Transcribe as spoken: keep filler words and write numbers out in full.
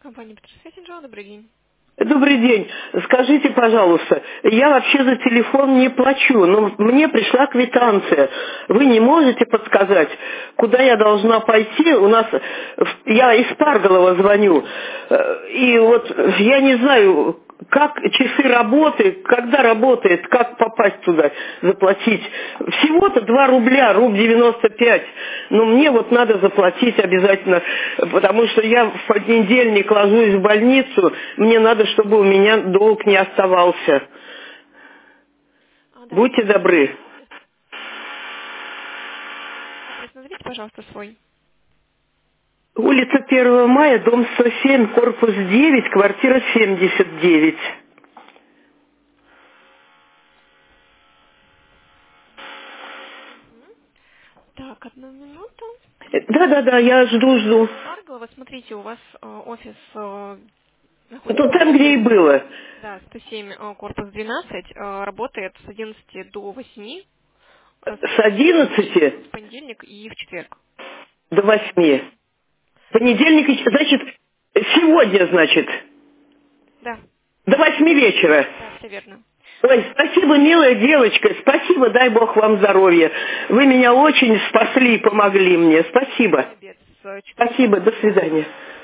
Компания Петросвятинжал, добрый день. Добрый день. Скажите, пожалуйста, я вообще за телефон не плачу, но мне пришла квитанция. Вы не можете подсказать, куда я должна пойти? У нас, я из Парголова звоню, и вот я не знаю, как часы работы, когда работает, как попасть туда, заплатить. Всего-то два рубля, рубль девяносто пять. Но мне вот надо заплатить обязательно, потому что я в понедельник ложусь в больницу, мне надо, чтобы у меня долг не оставался. А, давайте Будьте добры. адрес назовите, пожалуйста, свой. Улица первого мая, дом сто семь, корпус девять, квартира семьдесят девять. Так, одну минуту. Да-да-да, я жду-жду. Парголова, смотрите, у вас э, офис э, Ну, находится там, по где и улице, было. да, сто семь, э, корпус двенадцать, э, работает с одиннадцати до восьми, э, с С одиннадцати в понедельник и в четверг. до восьми. Понедельник, и- значит, сегодня, значит, Да, до восьми вечера. да, все верно. Ой, спасибо, милая девочка, спасибо, дай Бог вам здоровья. Вы меня очень спасли и помогли мне. Спасибо. Не обед с четырнадцати до Спасибо, до восьми. свидания.